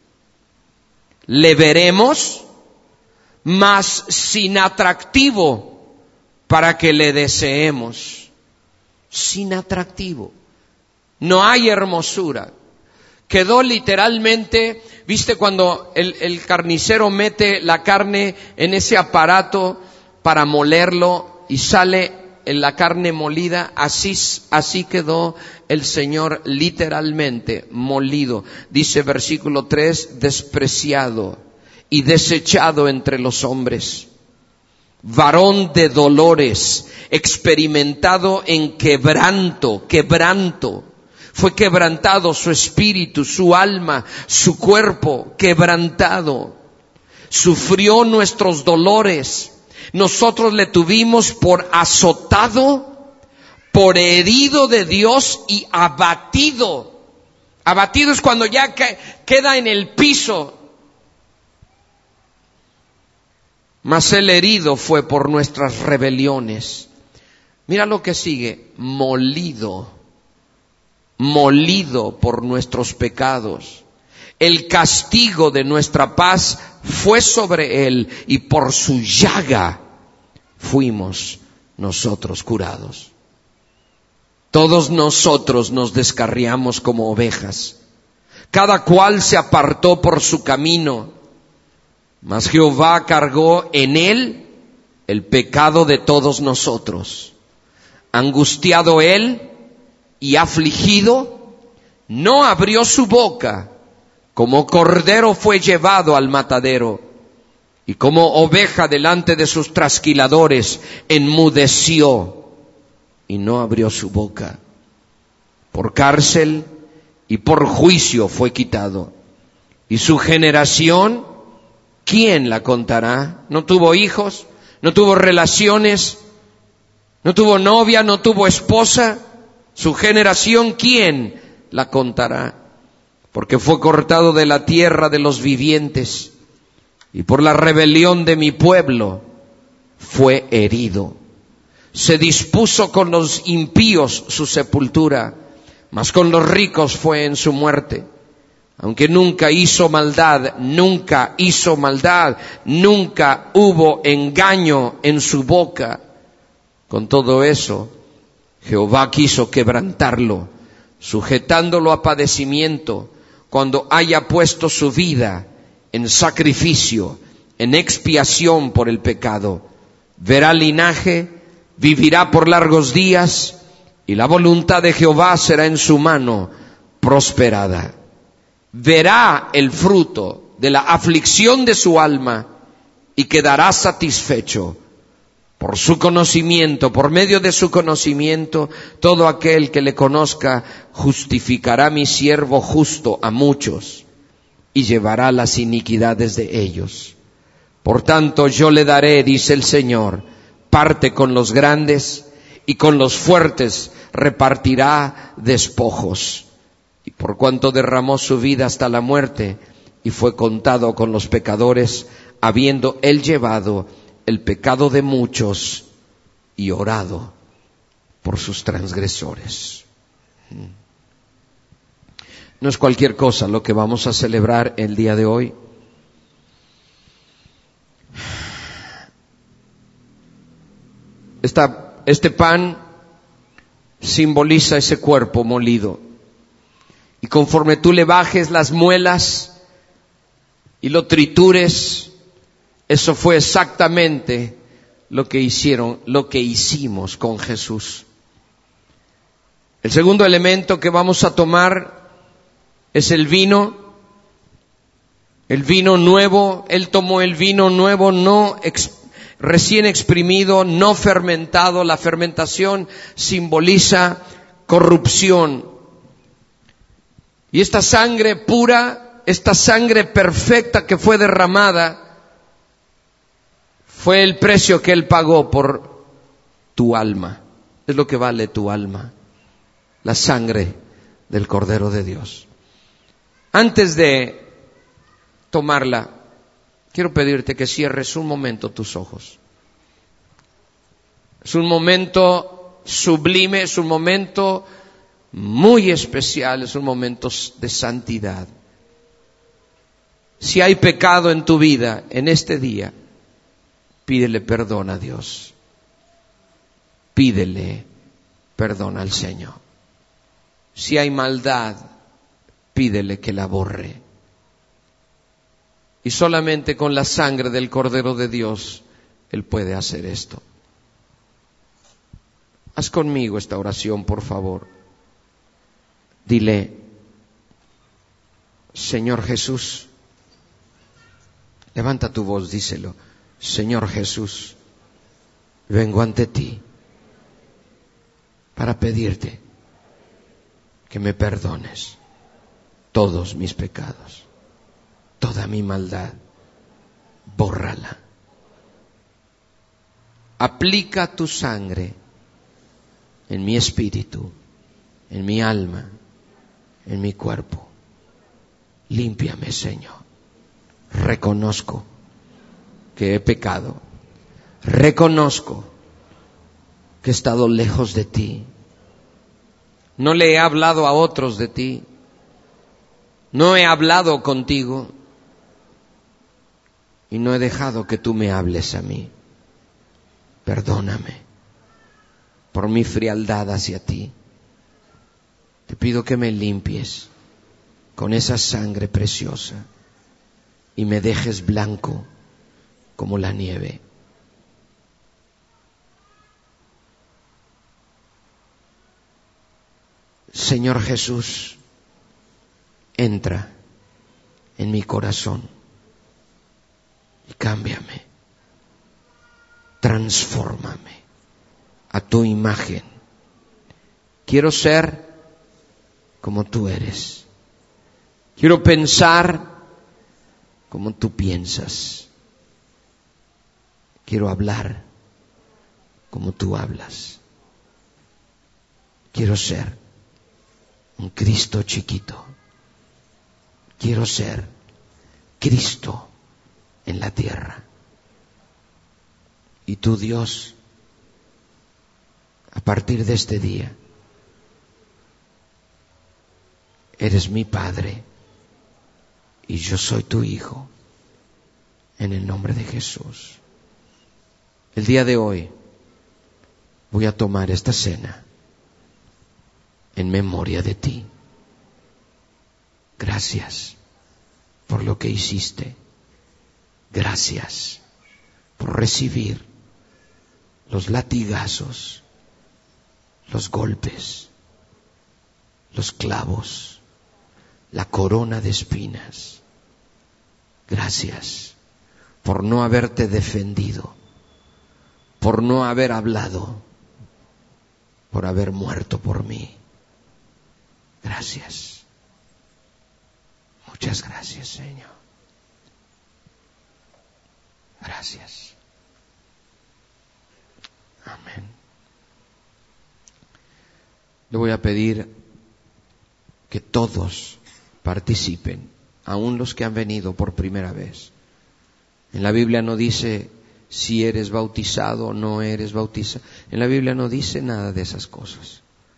Le veremos, mas sin atractivo para que le deseemos. Sin atractivo. No hay hermosura. Quedó literalmente, ¿viste cuando el, el carnicero mete la carne en ese aparato para molerlo y sale en la carne molida? Así, así quedó el Señor literalmente molido. Dice versículo tres, despreciado y desechado entre los hombres, varón de dolores, experimentado en quebranto, quebranto. Fue quebrantado su espíritu, su alma, su cuerpo, quebrantado. Sufrió nuestros dolores. Nosotros le tuvimos por azotado, por herido de Dios y abatido. Abatido es cuando ya que, queda en el piso. Mas el herido fue por nuestras rebeliones. Mira lo que sigue, molido. Molido por nuestros pecados. El castigo de nuestra paz fue sobre él, y por su llaga fuimos nosotros curados. Todos nosotros nos descarriamos como ovejas, cada cual se apartó por su camino, mas Jehová cargó en él el pecado de todos nosotros. Angustiado él y afligido, no abrió su boca. Como cordero fue llevado al matadero, y como oveja delante de sus trasquiladores, enmudeció y no abrió su boca. Por cárcel y por juicio fue quitado. Y su generación, ¿quién la contará? No tuvo hijos, no tuvo relaciones, no tuvo novia, no tuvo esposa. Su generación, ¿quién la contará? Porque fue cortado de la tierra de los vivientes, y por la rebelión de mi pueblo fue herido. Se dispuso con los impíos su sepultura, mas con los ricos fue en su muerte. Aunque nunca hizo maldad, nunca hizo maldad, nunca hubo engaño en su boca. Con todo eso, Jehová quiso quebrantarlo, sujetándolo a padecimiento, cuando haya puesto su vida en sacrificio, en expiación por el pecado. Verá linaje, vivirá por largos días, y la voluntad de Jehová será en su mano prosperada. Verá el fruto de la aflicción de su alma y quedará satisfecho. Por su conocimiento, por medio de su conocimiento, todo aquel que le conozca justificará mi siervo justo a muchos y llevará las iniquidades de ellos. Por tanto, yo le daré, dice el Señor, parte con los grandes, y con los fuertes repartirá despojos. Y por cuanto derramó su vida hasta la muerte y fue contado con los pecadores, habiendo él llevado el pecado de muchos y orado por sus transgresores. No es cualquier cosa lo que vamos a celebrar el día de hoy. Esta, este pan simboliza ese cuerpo molido. Y conforme tú le bajes las muelas y lo tritures, eso fue exactamente lo que hicieron, lo que hicimos con Jesús. El segundo elemento que vamos a tomar es el vino. El vino nuevo, Él tomó el vino nuevo, no ex, recién exprimido, no fermentado. La fermentación simboliza corrupción. Y esta sangre pura, esta sangre perfecta que fue derramada, fue el precio que Él pagó por tu alma. Es lo que vale tu alma, la sangre del Cordero de Dios. Antes de tomarla, quiero pedirte que cierres un momento tus ojos. Es un momento sublime, es un momento muy especial, es un momento de santidad. Si hay pecado en tu vida en este día, pídele perdón a Dios. Pídele perdón al Señor. Si hay maldad, pídele que la borre. Y solamente con la sangre del Cordero de Dios Él puede hacer esto. Haz conmigo esta oración, por favor. Dile: Señor Jesús, levanta tu voz, díselo. Señor Jesús, vengo ante ti para pedirte que me perdones todos mis pecados, toda mi maldad, bórrala. Aplica tu sangre en mi espíritu, en mi alma, en mi cuerpo. Límpiame, Señor. Reconozco que he pecado. Reconozco que he estado lejos de ti. No le he hablado a otros de ti. No he hablado contigo. Y no he dejado que tú me hables a mí. Perdóname por mi frialdad hacia ti. Te pido que me limpies con esa sangre preciosa y me dejes blanco como la nieve. Señor Jesús, entra en mi corazón y cámbiame, transfórmame a tu imagen. Quiero ser como tú eres. Quiero pensar como tú piensas. Quiero hablar como tú hablas. Quiero ser un Cristo chiquito. Quiero ser Cristo en la tierra. Y tú, Dios, a partir de este día, eres mi Padre y yo soy tu Hijo, en el nombre de Jesús. El día de hoy voy a tomar esta cena en memoria de ti. Gracias por lo que hiciste. Gracias por recibir los latigazos, los golpes, los clavos, la corona de espinas. Gracias por no haberte defendido, por no haber hablado, por haber muerto por mí. Gracias. Muchas gracias, Señor. Gracias. Amén. Le voy a pedir que todos participen, aun los que han venido por primera vez. En la Biblia no dice si eres bautizado o no eres bautizado. En la Biblia no dice nada de esas cosas.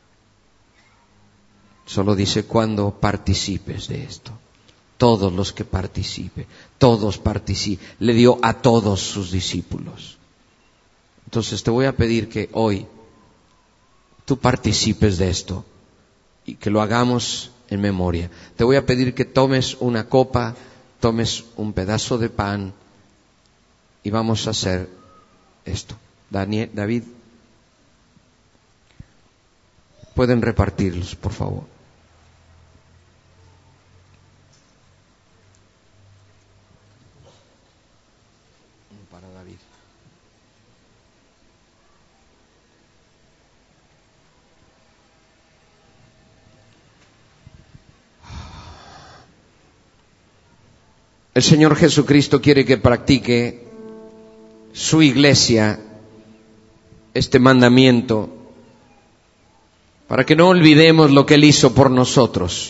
Solo dice cuando participes de esto. Todos los que participen, todos participen. Le dio a todos sus discípulos. Entonces te voy a pedir que hoy tú participes de esto y que lo hagamos en memoria. Te voy a pedir que tomes una copa, tomes un pedazo de pan y vamos a hacer esto. Daniel, David, pueden repartirlos, por favor. Para David. El Señor Jesucristo quiere que practique su iglesia este mandamiento para que no olvidemos lo que Él hizo por nosotros.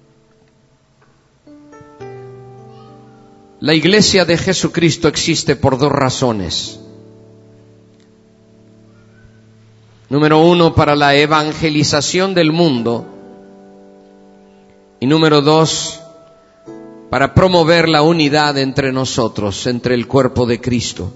La iglesia de Jesucristo existe por dos razones. Número uno, para la evangelización del mundo. Y número dos, para promover la unidad entre nosotros, entre el cuerpo de Cristo.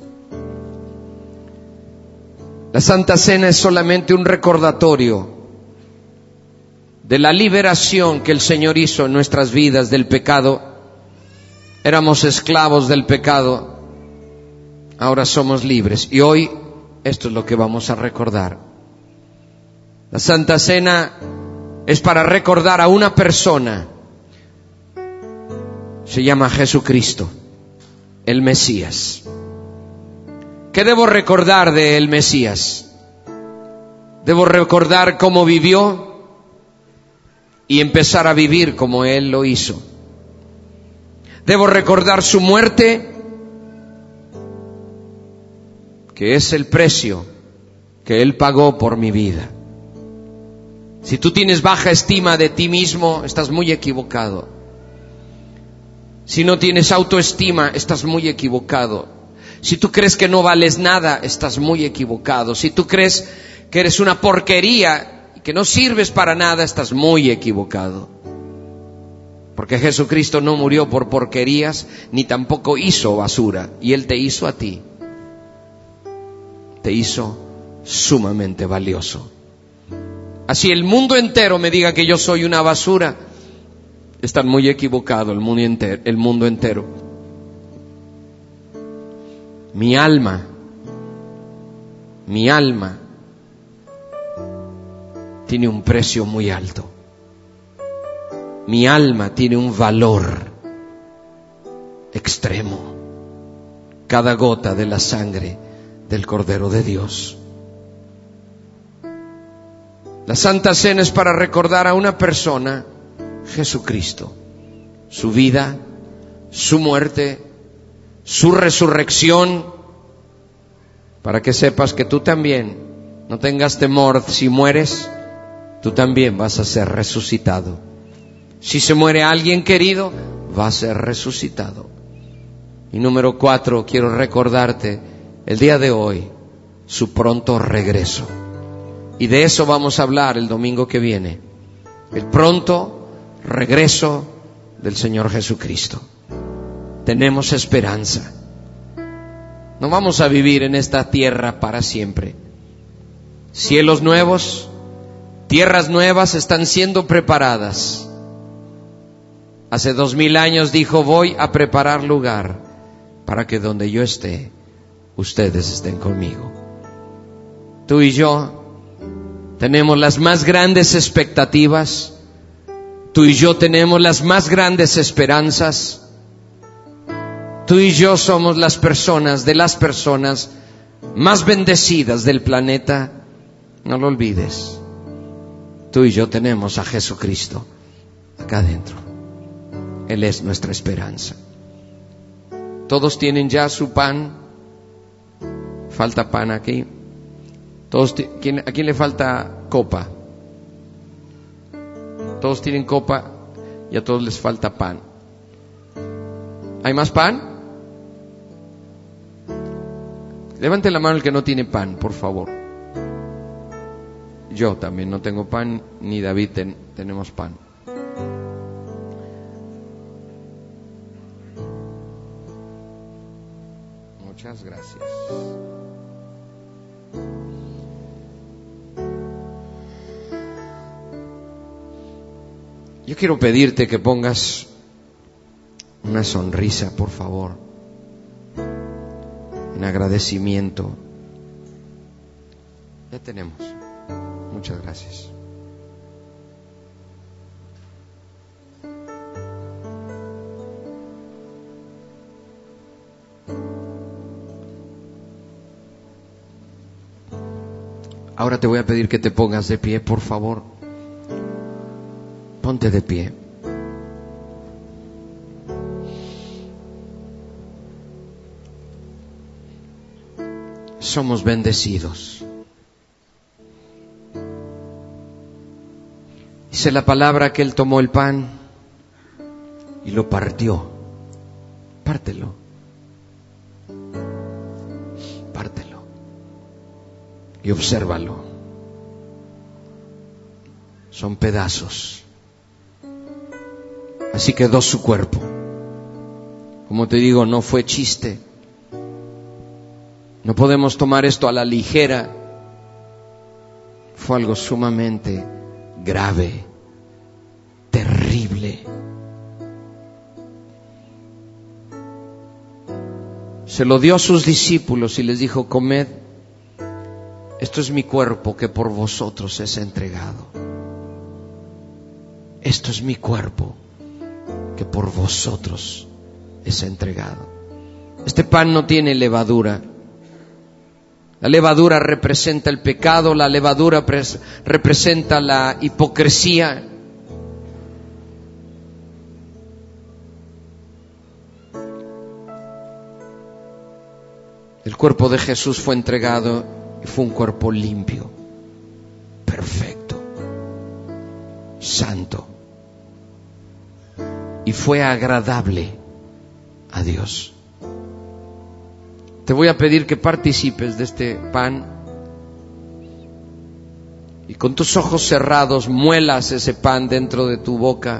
La Santa Cena es solamente un recordatorio de la liberación que el Señor hizo en nuestras vidas del pecado. Éramos esclavos del pecado, ahora somos libres. Y hoy esto es lo que vamos a recordar. La Santa Cena es para recordar a una persona. Se llama Jesucristo, el Mesías. ¿Qué debo recordar de el Mesías? Debo recordar cómo vivió y empezar a vivir como Él lo hizo. Debo recordar su muerte, que es el precio que Él pagó por mi vida. Si tú tienes baja estima de ti mismo, estás muy equivocado. Si no tienes autoestima, estás muy equivocado. Si tú crees que no vales nada, estás muy equivocado. Si tú crees que eres una porquería y que no sirves para nada, estás muy equivocado. Porque Jesucristo no murió por porquerías, ni tampoco hizo basura. Y Él te hizo a ti. Te hizo sumamente valioso. Así el mundo entero me diga que yo soy una basura, están muy equivocados el mundo entero, el mundo entero. Mi alma, mi alma tiene un precio muy alto. Mi alma tiene un valor extremo. Cada gota de la sangre del Cordero de Dios. La Santa Cena es para recordar a una persona, Jesucristo, su vida, su muerte, su resurrección, para que sepas que tú también, no tengas temor, si mueres, tú también vas a ser resucitado. Si se muere alguien querido, va a ser resucitado. Y número cuatro, quiero recordarte el día de hoy, su pronto regreso. Y de eso vamos a hablar el domingo que viene. El pronto regreso del Señor Jesucristo. Tenemos esperanza. No vamos a vivir en esta tierra para siempre. Cielos nuevos, tierras nuevas están siendo preparadas. Hace dos mil años dijo: voy a preparar lugar para que donde yo esté, ustedes estén conmigo. Tú y yo tenemos las más grandes expectativas. Tú y yo tenemos las más grandes esperanzas. Tú y yo somos las personas, de las personas más bendecidas del planeta. No lo olvides. Tú y yo tenemos a Jesucristo acá adentro. Él es nuestra esperanza. Todos tienen ya su pan. Falta pan aquí. Todos, ¿quién, ¿A quién le falta copa? Todos tienen copa y a todos les falta pan. ¿Hay más pan? Levante la mano el que no tiene pan, por favor. Yo también no tengo pan, ni David ten, tenemos pan. Muchas gracias. Yo quiero pedirte que pongas una sonrisa, por favor, en agradecimiento. Ya tenemos. Muchas gracias. Ahora te voy a pedir que te pongas de pie, por favor. Ponte de pie. Somos bendecidos. Dice la palabra que Él tomó el pan y lo partió. Pártelo. Pártelo. Y obsérvalo. Son pedazos. Así quedó su cuerpo. Como te digo, no fue chiste. No podemos tomar esto a la ligera. Fue algo sumamente grave se lo dio a sus discípulos y les dijo: comed, esto es mi cuerpo que por vosotros es entregado. Esto es mi cuerpo que por vosotros es entregado. Este pan no tiene levadura. La levadura representa el pecado, la levadura pres- representa la hipocresía. El cuerpo de Jesús fue entregado y fue un cuerpo limpio, perfecto, santo, y fue agradable a Dios. Te voy a pedir que participes de este pan y con tus ojos cerrados muelas ese pan dentro de tu boca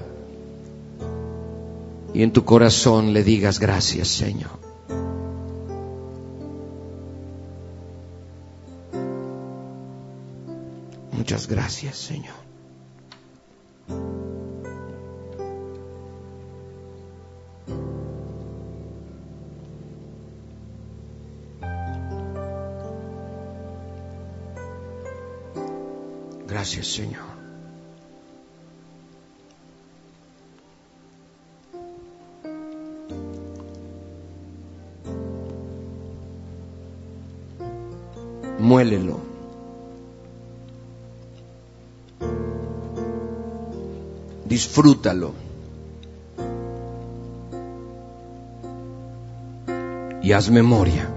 y en tu corazón le digas: gracias, Señor. Muchas gracias, Señor. Gracias, Señor. Muélelo. Disfrútalo. Y haz memoria.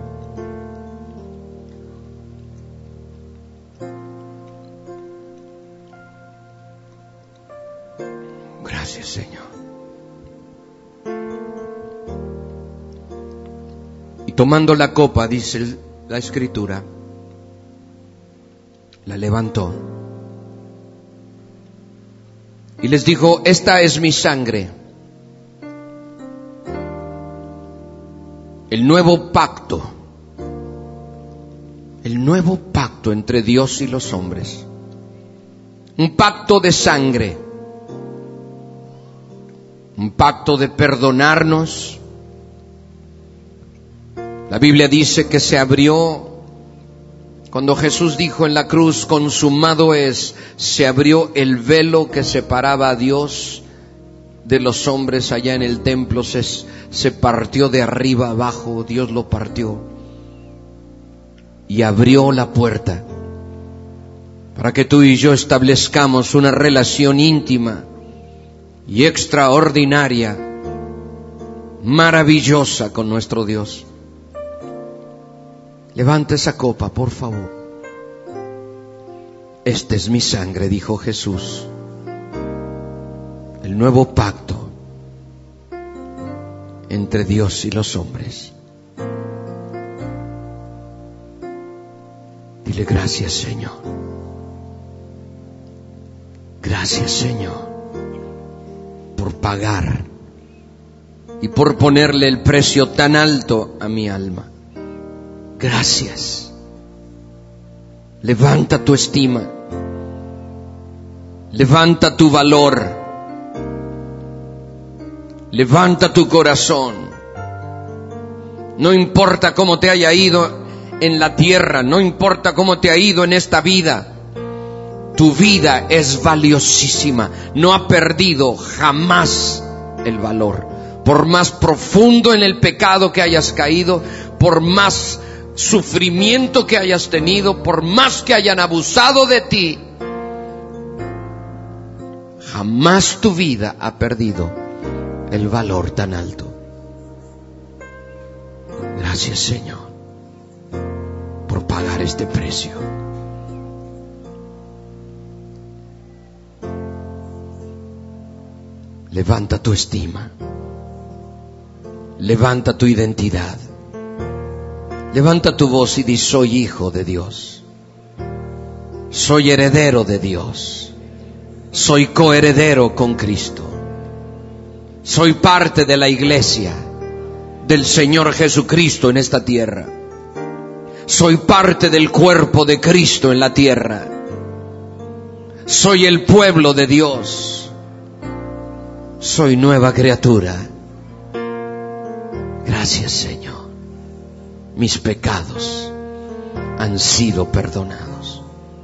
Gracias, Señor. Y tomando la copa, dice la Escritura, la levantó y les dijo: esta es mi sangre, el nuevo pacto, el nuevo pacto entre Dios y los hombres, un pacto de sangre, un pacto de perdonarnos. La Biblia dice que se abrió cuando Jesús dijo en la cruz: consumado es. Se abrió el velo que separaba a Dios de los hombres allá en el templo. Se, se partió de arriba abajo. Dios lo partió y abrió la puerta para que tú y yo establezcamos una relación íntima y extraordinaria, maravillosa con nuestro Dios. Levanta esa copa, por favor. Esta es mi sangre, dijo Jesús, el nuevo pacto entre Dios y los hombres. Dile: gracias, Señor. Gracias, Señor, por pagar y por ponerle el precio tan alto a mi alma. Gracias. Levanta tu estima. Levanta tu valor. Levanta tu corazón. No importa cómo te haya ido en la tierra, no importa cómo te ha ido en esta vida. Tu vida es valiosísima. No ha perdido jamás el valor. Por más profundo en el pecado que hayas caído, por más sufrimiento que hayas tenido, por más que hayan abusado de ti, jamás tu vida ha perdido el valor tan alto. Gracias, Señor, por pagar este precio. Levanta tu estima. Levanta tu identidad. Levanta tu voz y di: soy hijo de Dios. Soy heredero de Dios. Soy coheredero con Cristo. Soy parte de la iglesia del Señor Jesucristo en esta tierra. Soy parte del cuerpo de Cristo en la tierra. Soy el pueblo de Dios. Soy nueva criatura. Gracias, Señor. mis pecados han sido perdonados.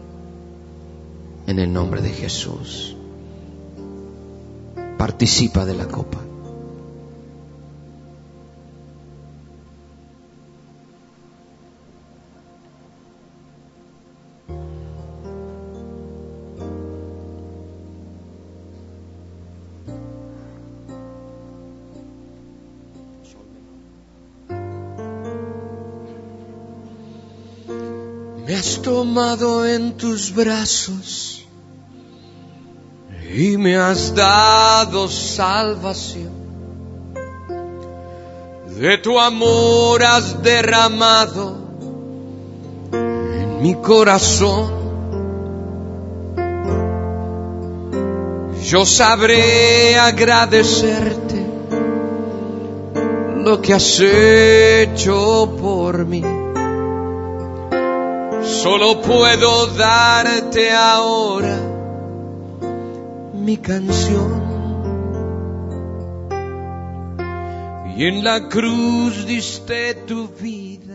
En el nombre de Jesús. Participa de la copa. Me has tomado en tus brazos y me has dado salvación. De tu amor has derramado en mi corazón. Yo sabré agradecerte lo que has hecho por mí. Solo puedo darte ahora mi canción. Y en la cruz diste tu vida